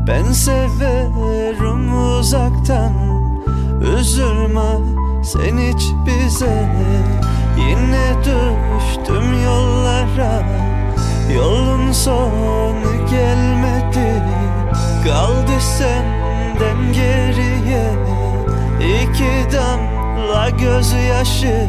Ben severim uzaktan, üzülme sen hiç bize. Yine düştüm yollara, yolun sonu gelmedi. Kaldı senden geriye iki damla gözyaşı.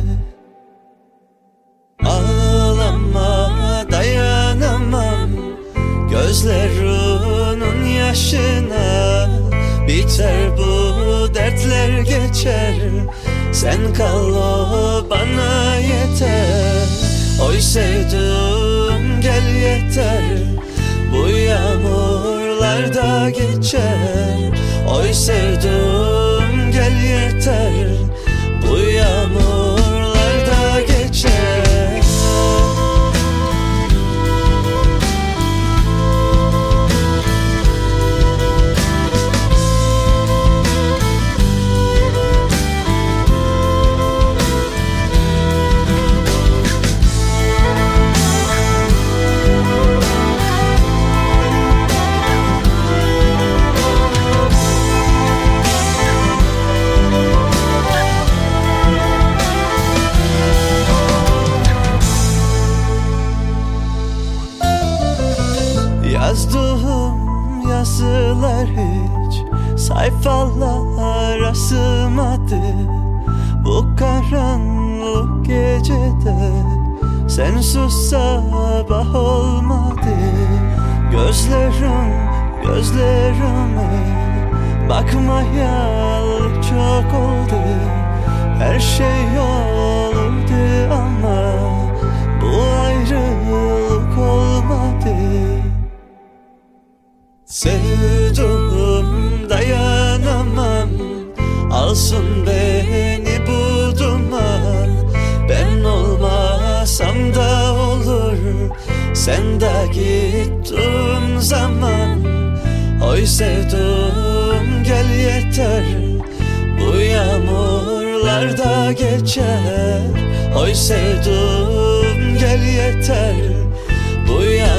Ağlama, dayanamam gözlerinin yaşına. Biter bu dertler geçer, sen kal o bana yeter. Oy sevdim gel yeter, bu yağmurlar da geçer. Oy sevdim gel yeter, bu yağmurlar da geçer. Yazdığım yazılar hiç sayfalara sığmadı. Bu karanlık gecede sensiz sabah olmadı. Gözlerime bakmayalı çok oldu. Her şey olurdu ama bu ayrılık olmadı. Sevdim dayanamam, alsın beni bu duman. Ben olmasam da olur, sen de gittin zaman. Oy sevdim gel yeter, bu yağmurlar da geçer. Oy sevdim gel yeter, bu yağmurlar